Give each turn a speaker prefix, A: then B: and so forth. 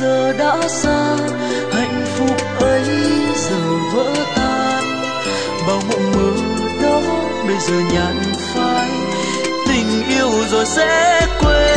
A: giờ đã xa, hạnh phúc ấy giờ vỡ tan. Bao mộng mơ đó bây giờ nhạt phai, tình yêu rồi sẽ quên.